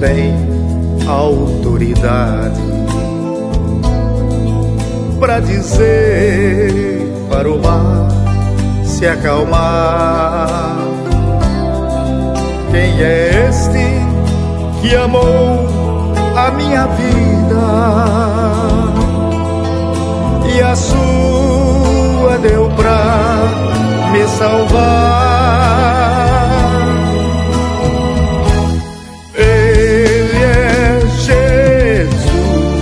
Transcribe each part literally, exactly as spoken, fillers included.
tem autoridade para dizer para o mar se acalmar. Quem é este que amou a minha vida e a sua deu pra me salvar? Ele é Jesus,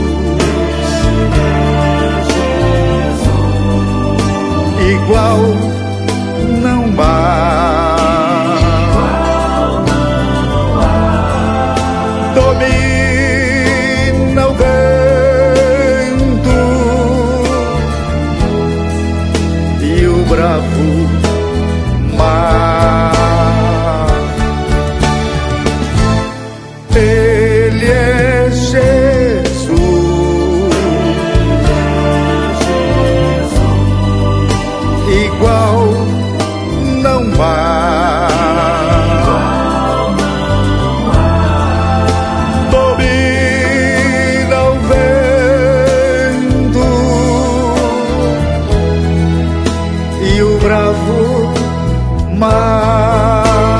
igual não há. Domina o vento e o bravo mar. Ele é Jesus, igual não há. Domina o vento e o bravo mar.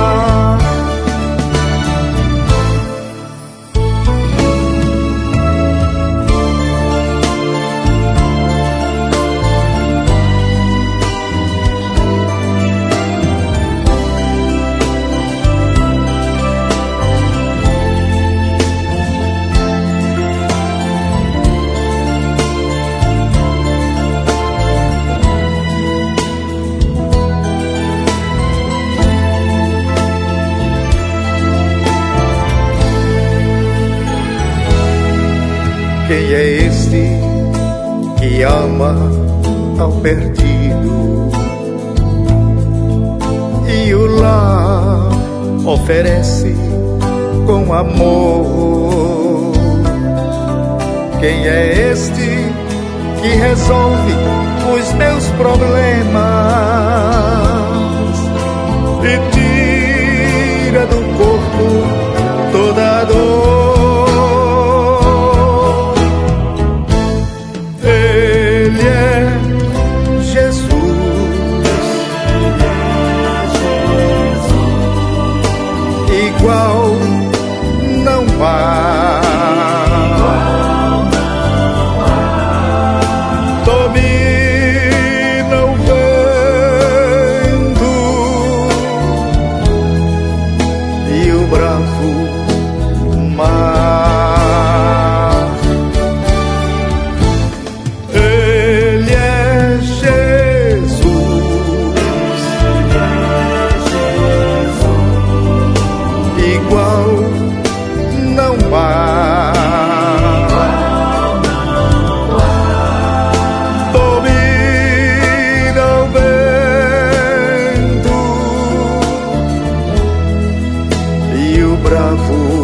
Quem é este que ama ao perdido e o lar oferece com amor? Quem é este que resolve os meus problemas e tira do corpo toda a dor? Ele é Jesus, igual não há. Domina o vento e o bravo mar. Ele é Jesus, igual não há. Domina o vento e o bravo